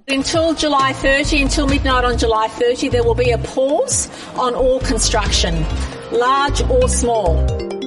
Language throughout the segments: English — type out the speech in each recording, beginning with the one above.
Until July 30, until midnight on July 30, there will be a pause on all construction, large or small.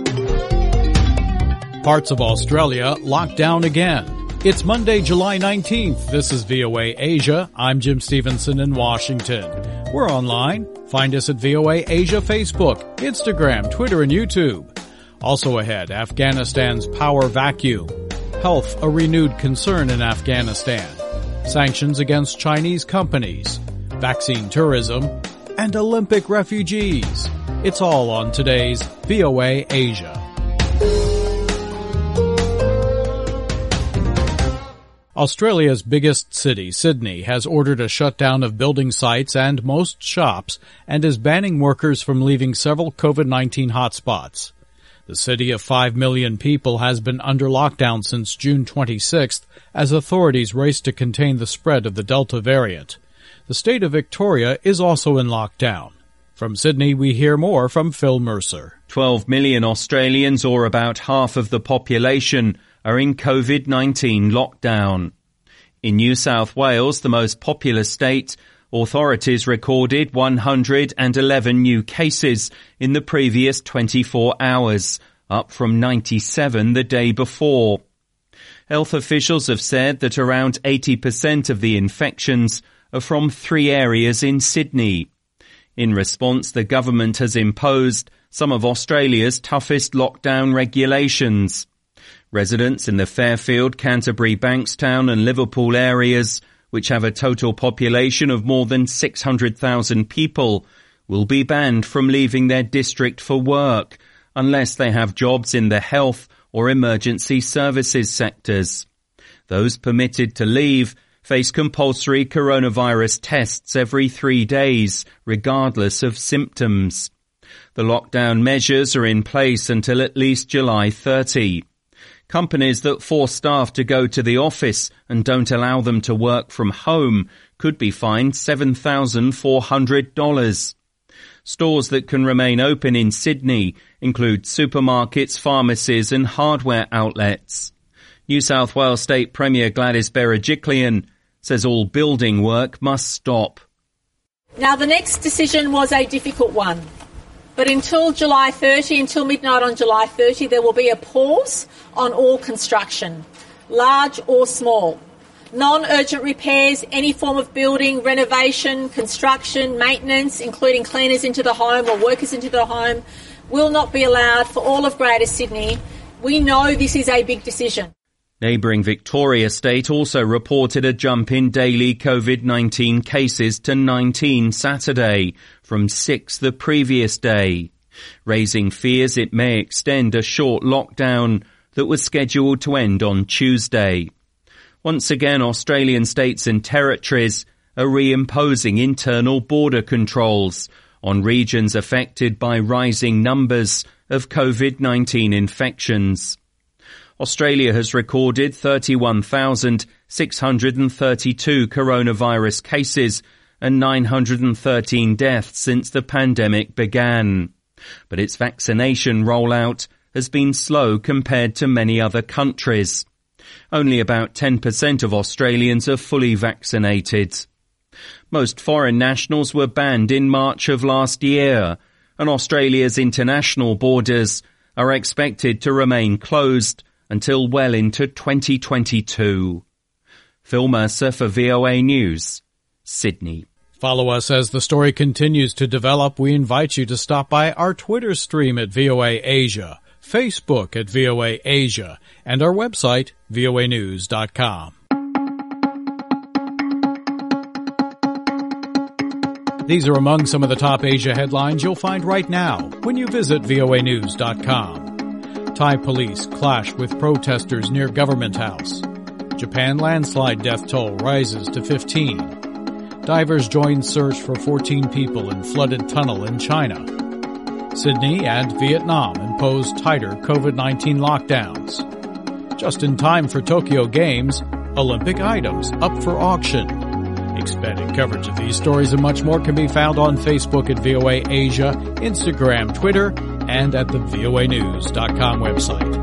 Parts of Australia locked down again. It's Monday, July 19th. This is VOA Asia. I'm Jim Stevenson in Washington. We're online. Find us at VOA Asia Facebook, Instagram, Twitter, and YouTube. Also ahead, Afghanistan's power vacuum. Health, a renewed concern in Afghanistan. Sanctions against Chinese companies, vaccine tourism, and Olympic refugees. It's all on today's VOA Asia. Australia's biggest city, Sydney, has ordered a shutdown of building sites and most shops and is banning workers from leaving several COVID-19 hotspots. The city of 5 million people has been under lockdown since June 26th as authorities race to contain the spread of the Delta variant. The state of Victoria is also in lockdown. From Sydney, we hear more from Phil Mercer. 12 million Australians, or about half of the population, are in COVID-19 lockdown. In New South Wales, the most populous state, authorities recorded 111 new cases in the previous 24 hours, up from 97 the day before. Health officials have said that around 80% of the infections are from 3 areas in Sydney. In response, the government has imposed some of Australia's toughest lockdown regulations. Residents in the Fairfield, Canterbury, Bankstown and Liverpool areas, which have a total population of more than 600,000 people, will be banned from leaving their district for work unless they have jobs in the health or emergency services sectors. Those permitted to leave face compulsory coronavirus tests every 3 days, regardless of symptoms. The lockdown measures are in place until at least July 30. Companies that force staff to go to the office and don't allow them to work from home could be fined $7,400. Stores that can remain open in Sydney include supermarkets, pharmacies and hardware outlets. New South Wales State Premier Gladys Berejiklian says all building work must stop. Now, the next decision was a difficult one. But until July 30, until midnight on July 30, there will be a pause on all construction, large or small. Non-urgent repairs, any form of building, renovation, construction, maintenance, including cleaners into the home or workers into the home, will not be allowed for all of Greater Sydney. We know this is a big decision. Neighbouring Victoria State also reported a jump in daily COVID-19 cases to 19 Saturday, from 6 the previous day, raising fears it may extend a short lockdown that was scheduled to end on Tuesday. Once again, Australian states and territories are reimposing internal border controls on regions affected by rising numbers of COVID-19 infections. Australia has recorded 31,632 coronavirus cases and 913 deaths since the pandemic began. But its vaccination rollout has been slow compared to many other countries. Only about 10% of Australians are fully vaccinated. Most foreign nationals were banned in March of last year, and Australia's international borders are expected to remain closed until well into 2022. Phil Mercer for VOA News, Sydney. Follow us as the story continues to develop. We invite you to stop by our Twitter stream at VOA Asia, Facebook at VOA Asia, and our website, voanews.com. These are among some of the top Asia headlines you'll find right now when you visit voanews.com. Thai police clash with protesters near Government House. Japan landslide death toll rises to 15. Divers join search for 14 people in flooded tunnel in China. Sydney and Vietnam impose tighter COVID-19 lockdowns. Just in time for Tokyo Games, Olympic items up for auction. Expanded coverage of these stories and much more can be found on Facebook at VOA Asia, Instagram, Twitter, and at the voanews.com website.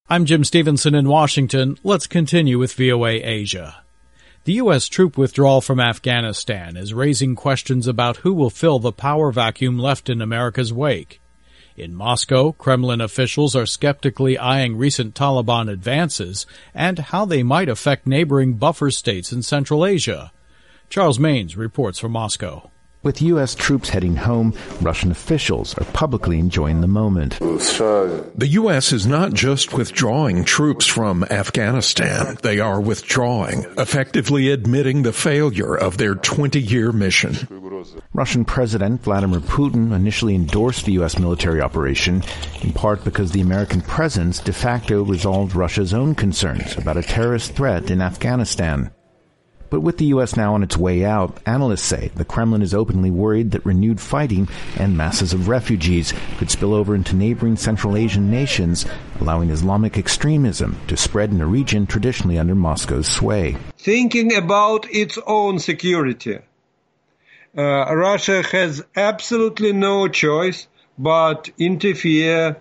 I'm Jim Stevenson in Washington. Let's continue with VOA Asia. The U.S. troop withdrawal from Afghanistan is raising questions about who will fill the power vacuum left in America's wake. In Moscow, Kremlin officials are skeptically eyeing recent Taliban advances and how they might affect neighboring buffer states in Central Asia. Charles Maines reports from Moscow. With U.S. troops heading home, Russian officials are publicly enjoying the moment. The U.S. is not just withdrawing troops from Afghanistan. They are withdrawing, effectively admitting the failure of their 20-year mission. Russian President Vladimir Putin initially endorsed the U.S. military operation, in part because the American presence de facto resolved Russia's own concerns about a terrorist threat in Afghanistan. But with the U.S. now on its way out, analysts say the Kremlin is openly worried that renewed fighting and masses of refugees could spill over into neighboring Central Asian nations, allowing Islamic extremism to spread in a region traditionally under Moscow's sway. Thinking about its own security, Russia has absolutely no choice but interfere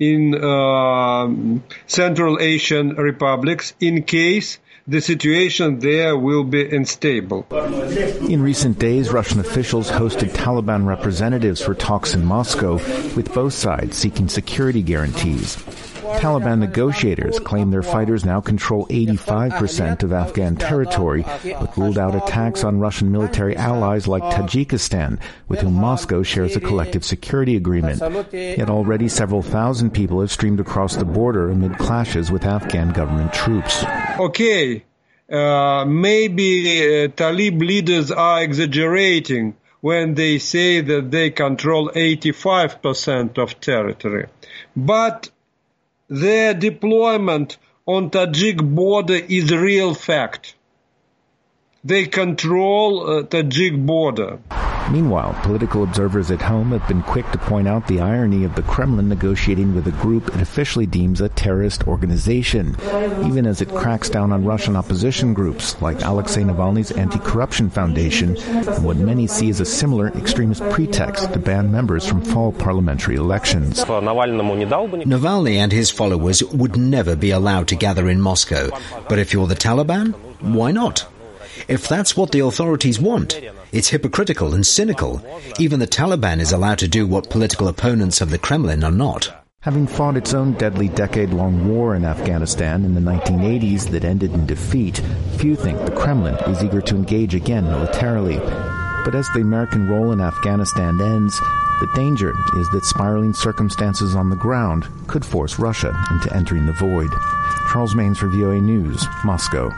in Central Asian republics in case the situation there will be unstable. In recent days, Russian officials hosted Taliban representatives for talks in Moscow, with both sides seeking security guarantees. Taliban negotiators claim their fighters now control 85% of Afghan territory, but ruled out attacks on Russian military allies like Tajikistan, with whom Moscow shares a collective security agreement. Yet already several thousand people have streamed across the border amid clashes with Afghan government troops. Okay, maybe Talib leaders are exaggerating when they say that they control 85% of territory. But their deployment on Tajik border is a real fact. They control Tajik border. Meanwhile, political observers at home have been quick to point out the irony of the Kremlin negotiating with a group it officially deems a terrorist organization, even as it cracks down on Russian opposition groups like Alexei Navalny's Anti-Corruption Foundation and what many see as a similar extremist pretext to ban members from fall parliamentary elections. Navalny and his followers would never be allowed to gather in Moscow. But if you're the Taliban, why not? If that's what the authorities want, it's hypocritical and cynical. Even the Taliban is allowed to do what political opponents of the Kremlin are not. Having fought its own deadly decade-long war in Afghanistan in the 1980s that ended in defeat, few think the Kremlin is eager to engage again militarily. But as the American role in Afghanistan ends, the danger is that spiraling circumstances on the ground could force Russia into entering the void. Charles Maines for VOA News, Moscow.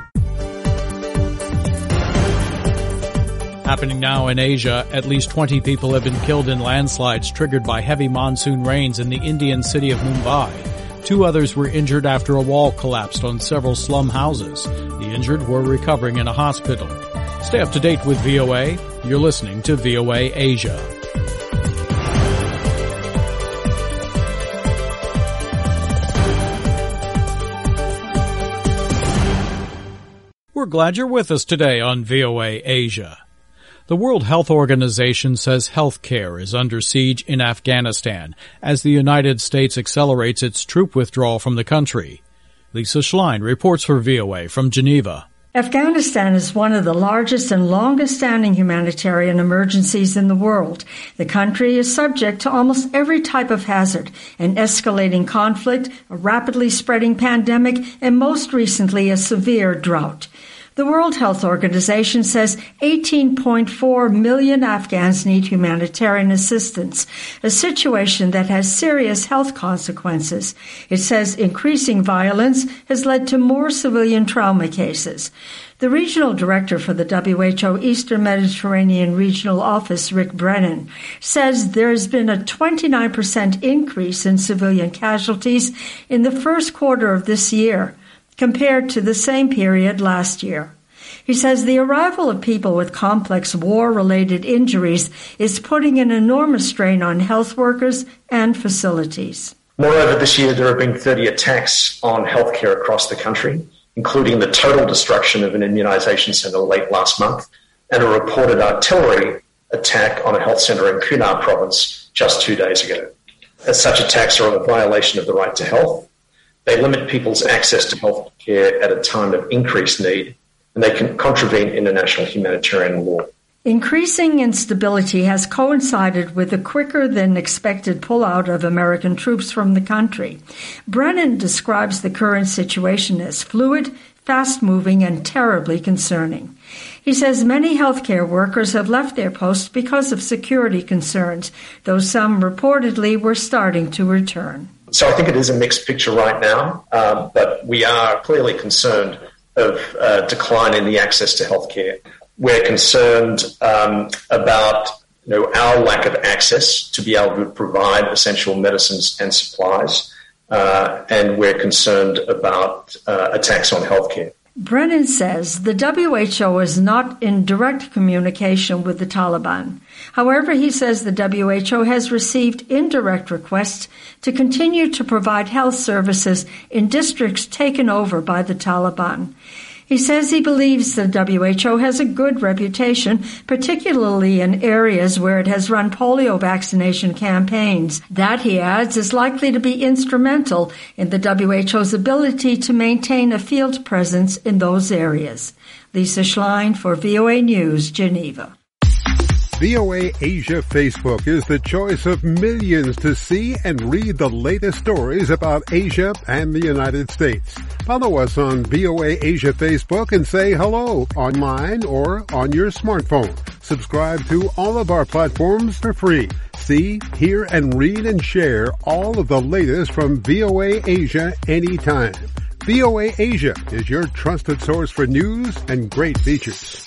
Happening now in Asia, at least 20 people have been killed in landslides triggered by heavy monsoon rains in the Indian city of Mumbai. 2 others were injured after a wall collapsed on several slum houses. The injured were recovering in a hospital. Stay up to date with VOA. You're listening to VOA Asia. We're glad you're with us today on VOA Asia. The World Health Organization says health care is under siege in Afghanistan as the United States accelerates its troop withdrawal from the country. Lisa Schlein reports for VOA from Geneva. Afghanistan is one of the largest and longest-standing humanitarian emergencies in the world. The country is subject to almost every type of hazard, an escalating conflict, a rapidly spreading pandemic, and most recently a severe drought. The World Health Organization says 18.4 million Afghans need humanitarian assistance, a situation that has serious health consequences. It says increasing violence has led to more civilian trauma cases. The regional director for the WHO Eastern Mediterranean Regional Office, Rick Brennan, says there has been a 29% increase in civilian casualties in the first quarter of this year, compared to the same period last year. He says the arrival of people with complex war-related injuries is putting an enormous strain on health workers and facilities. Moreover, this year there have been 30 attacks on healthcare across the country, including the total destruction of an immunization center late last month and a reported artillery attack on a health center in Kunar province just 2 days ago. As such attacks are a violation of the right to health, They limit people's access to health care at a time of increased need, and they can contravene international humanitarian law. Increasing instability has coincided with the quicker-than-expected pullout of American troops from the country. Brennan describes the current situation as fluid, fast-moving, and terribly concerning. He says many healthcare workers have left their posts because of security concerns, though some reportedly were starting to return. So I think it is a mixed picture right now, but we are clearly concerned of a decline in the access to healthcare. We're concerned about our lack of access to be able to provide essential medicines and supplies, and we're concerned about attacks on healthcare. Brennan says the WHO is not in direct communication with the Taliban. However, he says the WHO has received indirect requests to continue to provide health services in districts taken over by the Taliban. He says he believes the WHO has a good reputation, particularly in areas where it has run polio vaccination campaigns. That, he adds, is likely to be instrumental in the WHO's ability to maintain a field presence in those areas. Lisa Schlein for VOA News, Geneva. VOA Asia Facebook is the choice of millions to see and read the latest stories about Asia and the United States. Follow us on VOA Asia Facebook and say hello online or on your smartphone. Subscribe to all of our platforms for free. See, hear, and read and share all of the latest from VOA Asia anytime. VOA Asia is your trusted source for news and great features.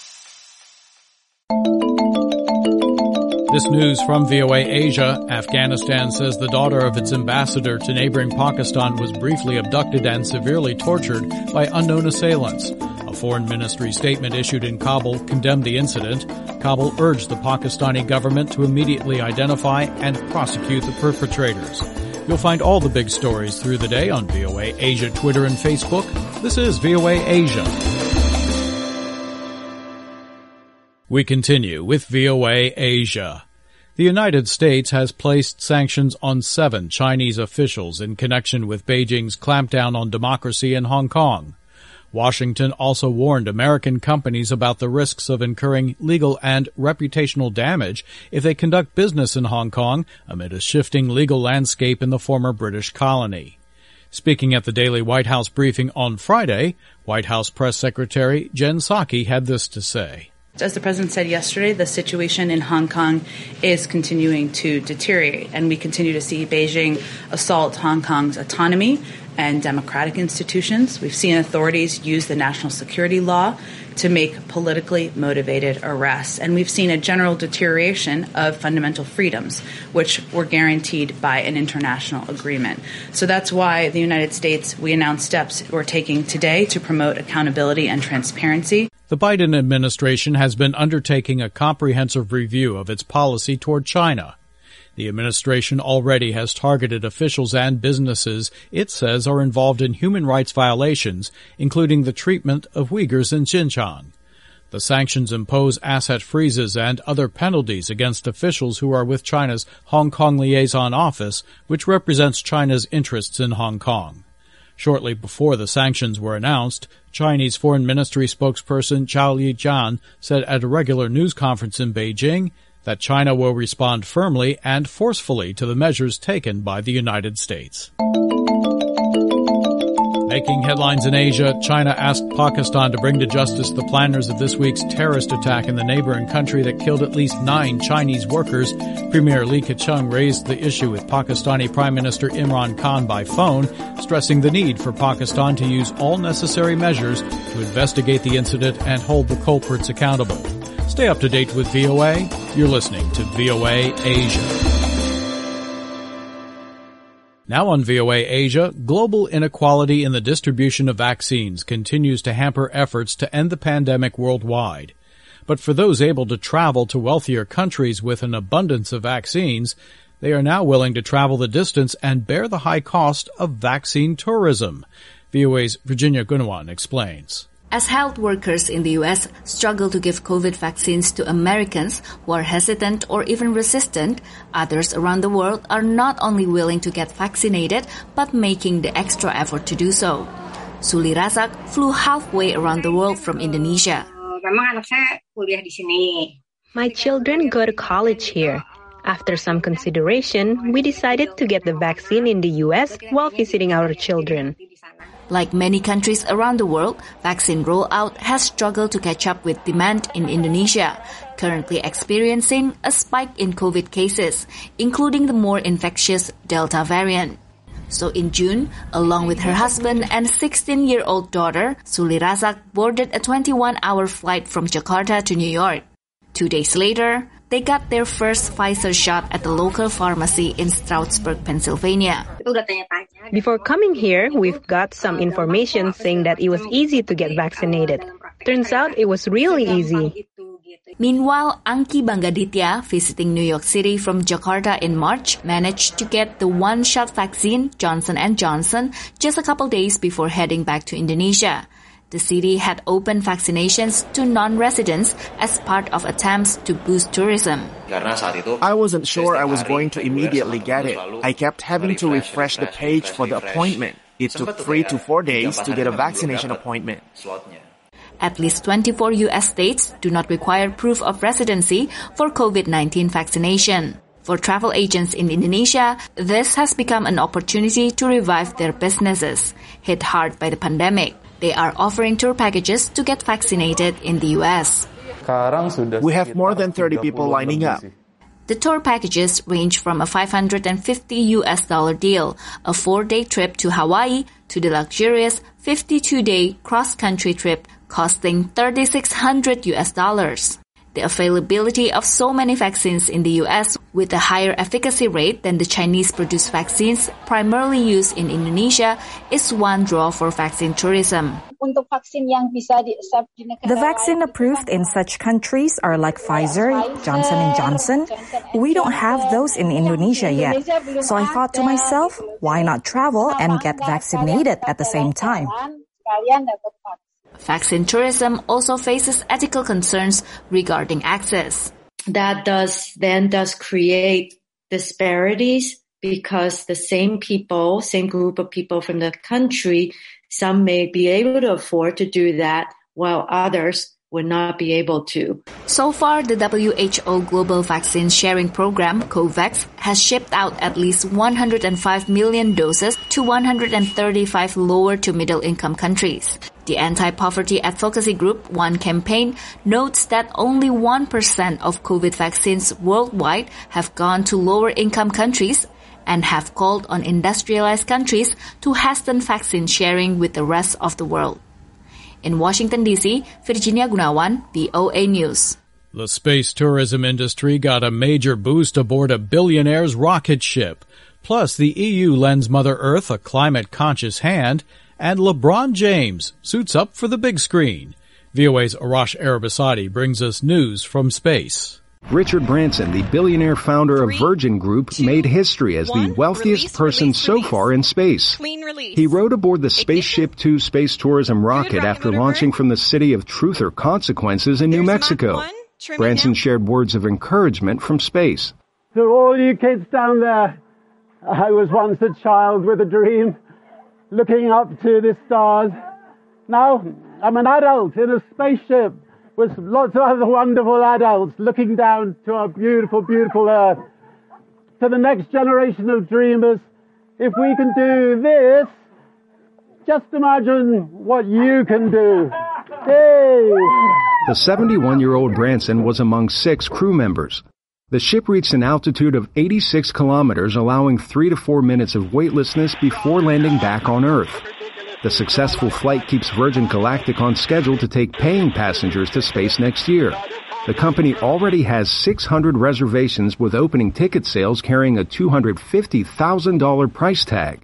This news from VOA Asia. Afghanistan says the daughter of its ambassador to neighboring Pakistan was briefly abducted and severely tortured by unknown assailants. A foreign ministry statement issued in Kabul condemned the incident. Kabul urged the Pakistani government to immediately identify and prosecute the perpetrators. You'll find all the big stories through the day on VOA Asia Twitter and Facebook. This is VOA Asia. We continue with VOA Asia. The United States has placed sanctions on 7 Chinese officials in connection with Beijing's clampdown on democracy in Hong Kong. Washington also warned American companies about the risks of incurring legal and reputational damage if they conduct business in Hong Kong amid a shifting legal landscape in the former British colony. Speaking at the daily White House briefing on Friday, White House Press Secretary Jen Psaki had this to say. As the president said yesterday, the situation in Hong Kong is continuing to deteriorate, and we continue to see Beijing assault Hong Kong's autonomy and democratic institutions. We've seen authorities use the national security law to make politically motivated arrests, and we've seen a general deterioration of fundamental freedoms, which were guaranteed by an international agreement. So that's why the United States, we announced steps we're taking today to promote accountability and transparency. The Biden administration has been undertaking a comprehensive review of its policy toward China. The administration already has targeted officials and businesses it says are involved in human rights violations, including the treatment of Uyghurs in Xinjiang. The sanctions impose asset freezes and other penalties against officials who are with China's Hong Kong Liaison Office, which represents China's interests in Hong Kong. Shortly before the sanctions were announced, Chinese Foreign Ministry spokesperson Zhao Lijian said at a regular news conference in Beijing that China will respond firmly and forcefully to the measures taken by the United States. Making headlines in Asia, China asked Pakistan to bring to justice the planners of this week's terrorist attack in the neighboring country that killed at least 9 Chinese workers. Premier Li Keqiang raised the issue with Pakistani Prime Minister Imran Khan by phone, stressing the need for Pakistan to use all necessary measures to investigate the incident and hold the culprits accountable. Stay up to date with VOA. You're listening to VOA Asia. Now on VOA Asia, global inequality in the distribution of vaccines continues to hamper efforts to end the pandemic worldwide. But for those able to travel to wealthier countries with an abundance of vaccines, they are now willing to travel the distance and bear the high cost of vaccine tourism. VOA's Virginia Gunawan explains. As health workers in the U.S. struggle to give COVID vaccines to Americans who are hesitant or even resistant, others around the world are not only willing to get vaccinated, but making the extra effort to do so. Suli Razak flew halfway around the world from Indonesia. My children go to college here. After some consideration, we decided to get the vaccine in the U.S. while visiting our children. Like many countries around the world, vaccine rollout has struggled to catch up with demand in Indonesia, currently experiencing a spike in COVID cases, including the more infectious Delta variant. So in June, along with her husband and 16-year-old daughter, Suli Razak boarded a 21-hour flight from Jakarta to New York. 2 days later, they got their first Pfizer shot at the local pharmacy in Stroudsburg, Pennsylvania. Before coming here, we've got some information saying that it was easy to get vaccinated. Turns out it was really easy. Meanwhile, Angki Banggaditya, visiting New York City from Jakarta in March, managed to get the one-shot vaccine, Johnson & Johnson, just a couple days before heading back to Indonesia. The city had opened vaccinations to non-residents as part of attempts to boost tourism. I wasn't sure I was going to immediately get it. I kept having to refresh the page for the appointment. It took 3 to 4 days to get a vaccination appointment. At least 24 U.S. states do not require proof of residency for COVID-19 vaccination. For travel agents in Indonesia, this has become an opportunity to revive their businesses, hit hard by the pandemic. They are offering tour packages to get vaccinated in the U.S. We have more than 30 people lining up. The tour packages range from a $550 deal, a 4-day trip to Hawaii, to the luxurious 52-day cross-country trip costing $3,600. The availability of so many vaccines in the U.S. with a higher efficacy rate than the Chinese-produced vaccines primarily used in Indonesia is one draw for vaccine tourism. The vaccine approved in such countries are like Pfizer, Johnson & Johnson. We don't have those in Indonesia yet. So I thought to myself, why not travel and get vaccinated at the same time? Vaccine tourism also faces ethical concerns regarding access. That does create disparities because the same group of people from the country, some may be able to afford to do that while others would not be able to. So far, the WHO Global Vaccine Sharing Program, COVAX, has shipped out at least 105 million doses to 135 lower to middle income countries. The anti-poverty advocacy group One Campaign notes that only 1% of COVID vaccines worldwide have gone to lower income countries and have called on industrialized countries to hasten vaccine sharing with the rest of the world. In Washington, D.C., Virginia Gunawan, VOA News. The space tourism industry got a major boost aboard a billionaire's rocket ship. Plus, the EU lends Mother Earth a climate-conscious hand, and LeBron James suits up for the big screen. VOA's Arash Arabasadi brings us news from space. Richard Branson, the billionaire founder of Virgin Group, made history as the wealthiest person so far in space. He rode aboard the Spaceship Two space tourism rocket after launching from the city of Truth or Consequences in New Mexico. Branson shared words of encouragement from space. To all you kids down there, I was once a child with a dream, looking up to the stars. Now I'm an adult in a spaceship with lots of other wonderful adults looking down to our beautiful, beautiful Earth. To the next generation of dreamers, if we can do this, just imagine what you can do. Hey! The 71-year-old Branson was among 6 crew members. The ship reached an altitude of 86 kilometers, allowing 3 to 4 minutes of weightlessness before landing back on Earth. The successful flight keeps Virgin Galactic on schedule to take paying passengers to space next year. The company already has 600 reservations, with opening ticket sales carrying a $250,000 price tag.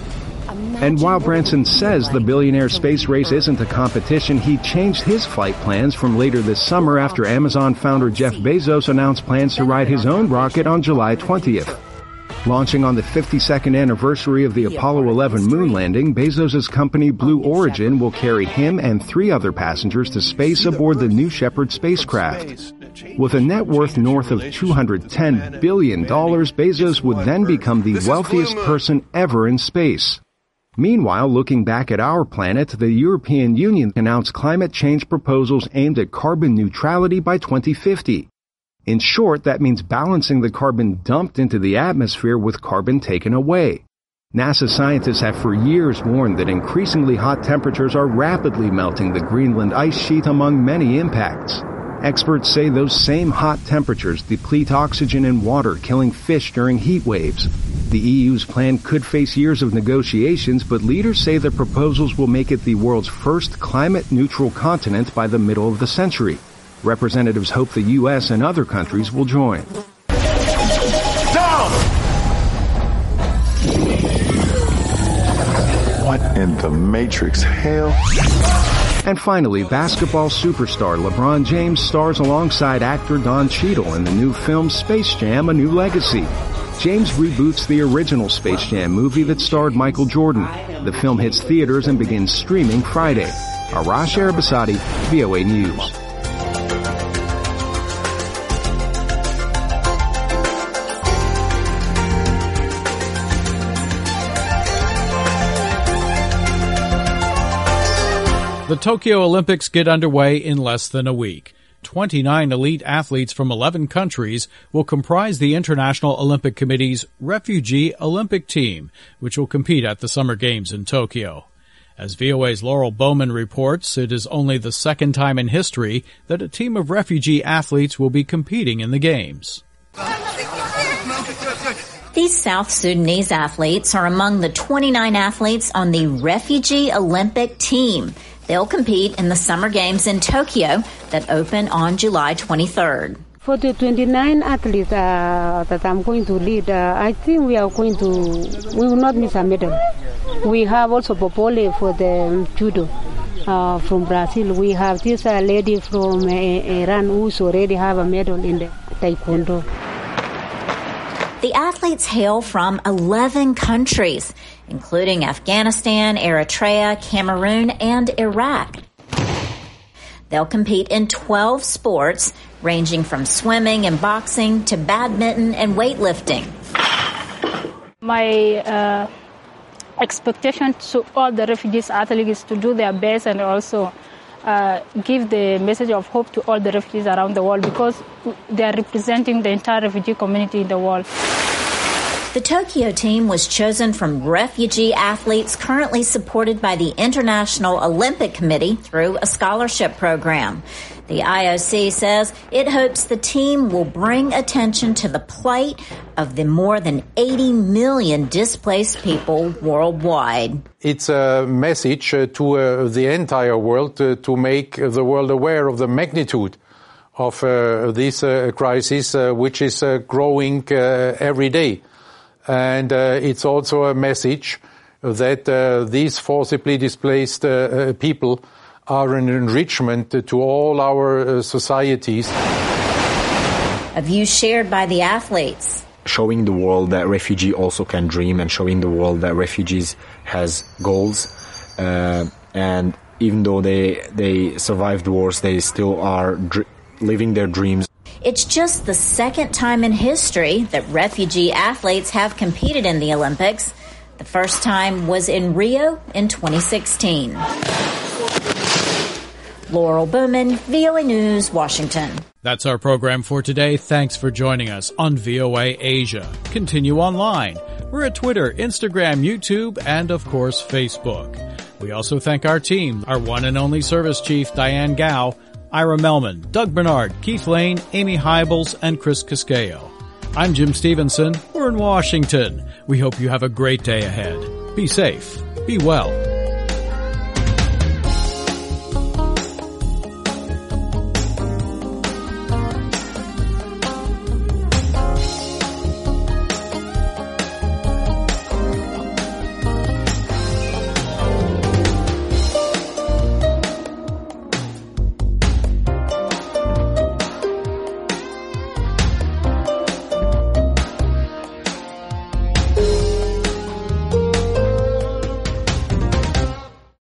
And while Branson says the billionaire space race isn't a competition, he changed his flight plans from later this summer after Amazon founder Jeff Bezos announced plans to ride his own rocket on July 20th. Launching on the 52nd anniversary of the Apollo 11 moon landing, Bezos' company Blue Origin will carry him and 3 other passengers to space aboard the New Shepard spacecraft. With a net worth north of $210 billion, Bezos would then become the wealthiest person ever in space. Meanwhile, looking back at our planet, the European Union announced climate change proposals aimed at carbon neutrality by 2050. In short, that means balancing the carbon dumped into the atmosphere with carbon taken away. NASA scientists have for years warned that increasingly hot temperatures are rapidly melting the Greenland ice sheet, among many impacts. Experts say those same hot temperatures deplete oxygen in water, killing fish during heat waves. The EU's plan could face years of negotiations, but leaders say the proposals will make it the world's first climate-neutral continent by the middle of the century. Representatives hope the U.S. and other countries will join. Down! What in the Matrix hell? And finally, basketball superstar LeBron James stars alongside actor Don Cheadle in the new film Space Jam: A New Legacy. James reboots the original Space Jam movie that starred Michael Jordan. The film hits theaters and begins streaming Friday. Arash Arabasadi, VOA News. The Tokyo Olympics get underway in less than a week. 29 elite athletes from 11 countries will comprise the International Olympic Committee's Refugee Olympic Team, which will compete at the Summer Games in Tokyo. As VOA's Laurel Bowman reports, it is only the second time in history that a team of refugee athletes will be competing in the Games. These South Sudanese athletes are among the 29 athletes on the Refugee Olympic Team. They'll compete in the Summer Games in Tokyo that open on July 23rd. For the 29 athletes that I'm going to lead, I think we will not miss a medal. We have also Popole for the judo from Brazil. We have this lady from Iran who's already have a medal in the taekwondo. The athletes hail from 11 countries, including Afghanistan, Eritrea, Cameroon, and Iraq. They'll compete in 12 sports, ranging from swimming and boxing to badminton and weightlifting. My expectation to all the refugees athletes is to do their best and also give the message of hope to all the refugees around the world, because they are representing the entire refugee community in the world. The Tokyo team was chosen from refugee athletes currently supported by the International Olympic Committee through a scholarship program. The IOC says it hopes the team will bring attention to the plight of the more than 80 million displaced people worldwide. It's a message to the entire world to make the world aware of the magnitude of this crisis, which is growing every day. And it's also a message that these forcibly displaced people are an enrichment to all our societies. A view shared by the athletes. Showing the world that refugee also can dream, and showing the world that refugees has goals. And even though they survived wars, they still are living their dreams. It's just the second time in history that refugee athletes have competed in the Olympics. The first time was in Rio in 2016. Laurel Bowman, VOA News, Washington. That's our program for today. Thanks for joining us on VOA Asia. Continue online. We're at Twitter, Instagram, YouTube, and of course, Facebook. We also thank our team, our one and only service chief, Diane Gao, Ira Melman, Doug Bernard, Keith Lane, Amy Hybels, and Chris Casquejo. I'm Jim Stevenson. We're in Washington. We hope you have a great day ahead. Be safe. Be well.